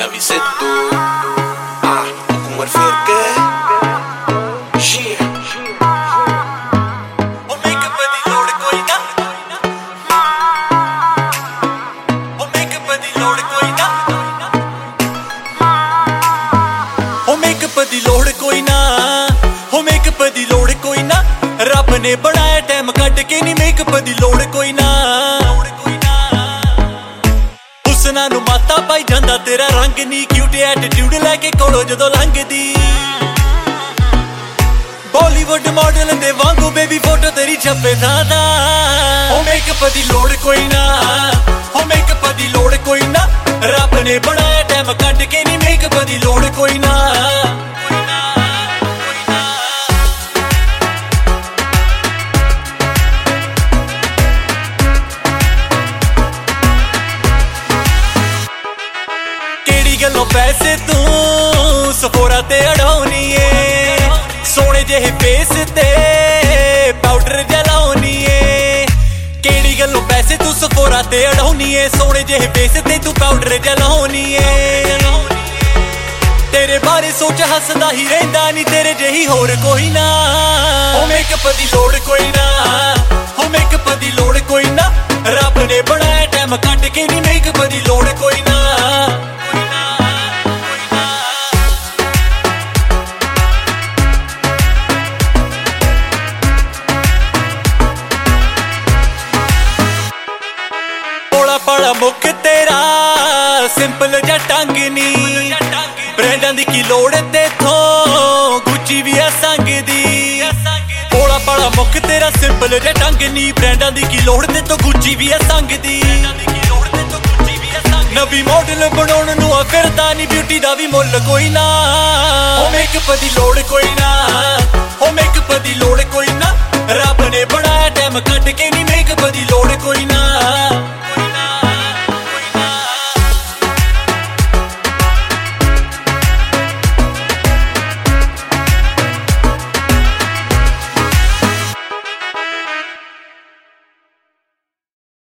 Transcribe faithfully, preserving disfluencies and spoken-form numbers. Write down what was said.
avise tu ah, como el firque yeah. ਉਹ makeup ਦੀ ਲੋੜ ਕੋਈ ਨਾ ਉਹ ਮੇਕਅਪ ਦੀ ਲੋੜ ਕੋਈ ਨਾ ਉਹ ਮੇਕਅਪ ਦੀ ਲੋੜ ਕੋਈ ਨਾ ਉਹ ਮੇਕਅਪ ਦੀ ਲੋੜ ਕੋਈ ਨਾ ਰੱਬ ਨੇ ਬਣਾਇਆ ਟਾਈਮ ਕੱਢ ਕੇ ਨੀ ਮੇਕਅਪ ਦੀ ਲੋੜ ਕੋਈ ਨਾ ਹੁਸਨਾਂ ਨੂੰ ਮਾਤਾ ਪਾਈ ਜਾਂਦਾ ਤੇਰਾ ਰੰਗ ਨੀ ਕਿਊਟ ਐਟੀਟਿਊਡ ਲੈ ਕੇ ਕੋਲੋਂ ਜਦੋਂ ਲੰਘਦੀ ਬਾਲੀਵੁੱਡ ਮਾਡਲ ਦੇ ਵਾਂਗੂ ਬੇਬੀ ਫੋਟੋ ਤੇਰੀ ਛੱਪੇ ਦਾਦਾ ਉਹ ਮੇਕਅਪ ਦੀ ਲੋੜ ਕੋਈ ਨਾ ਉਹ ਮੇਕਅਪ ਦੀ ਲੋੜ ਕੋਈ ਨਾ ਰੱਬ ਨੇ ਬਣਾਇਆ ਟਾਈਮ ਕੱਢ ਕੇ ਨੀ ਮੇਕਅਪ ਦੀ ਲੋੜ ਕੋਈ ਨਾ ਗੱਲੋਂ ਪੈਸੇ ਤੂੰ ਸਫੋਰਾ ਤੇ ਅੜਾਉਣੀ ਏ ਸੋਹਣੇ ਜਿਹੇ ਫੇਸ ਤੇ ਪਾਊਡਰ ਜਲਾਉਣੀ ਏ ਕਿਹੜੀ ਗੱਲੋਂ ਪੈਸੇ ਤੂੰ ਸਫੋਰਾ ਤੇ ਅੜਾਉਣੀ ਏ ਸੋਹਣੇ ਜਿਹੇ ਫੇਸ ਤੇ ਤੂੰ ਪਾਊਡਰ ਜਲਾਉਣੀ ਏ ਤੇਰੇ ਬਾਰੇ ਸੋਚ ਹੱਸਦਾ ਹੀ ਰਹਿੰਦਾ ਨੀ ਤੇਰੇ ਜਿਹੀ ਹੋਰ ਕੋਈ ਨਾ ਉਹ ਮੇਕਅਪ ਦੀ ਲੋੜ ਕੋਈ ਨਾ ਉਹ ਮੇਕਅਪ ਦੀ ਲੋੜ ਕੋਈ ਨਾ ਰੱਬ ਨੇ ਬਣਾਇਆ ਟਾਈਮ ਕੱਢ ਕੇ ਨੀ ਮੇਕਅਪ ਦੀ ਲੋੜ ਕੋਈ ਨਾ ਪੜਾ ਮੁੱਖ ਤੇਰਾ ਸਿੰਪਲ ਜਾਂ ਟੰਗ ਨੀ ਬ੍ਰੈਂਡਾਂ ਦੀ ਕੀ ਲੋੜ ਤੇਥੋਂ ਗੁੱਚੀ ਵੀ ਆ ਸੰਗ ਦੀ ਪੋਲਾ ਪੜਾ ਮੁੱਖ ਤੇਰਾ ਸਿੰਪਲ ਜਾਂ ਟੰਗ ਨੀ ਬ੍ਰੈਂਡਾਂ ਦੀ ਕੀ ਲੋੜ ਤੇਥੋਂ ਗੁੱਚੀ ਵੀ ਆ ਸੰਗ ਦੀ ਨਵੀਂ ਮਾਡਲ ਬਣਾਉਣ ਨੂੰ ਆ ਫਿਰਦਾ ਨੀ ਬਿਊਟੀ ਦਾ ਵੀ ਮੁੱਲ ਕੋਈ ਨਾ ਉਹ ਮੇਕਅਪ ਦੀ ਲੋੜ ਕੋਈ ਨਾ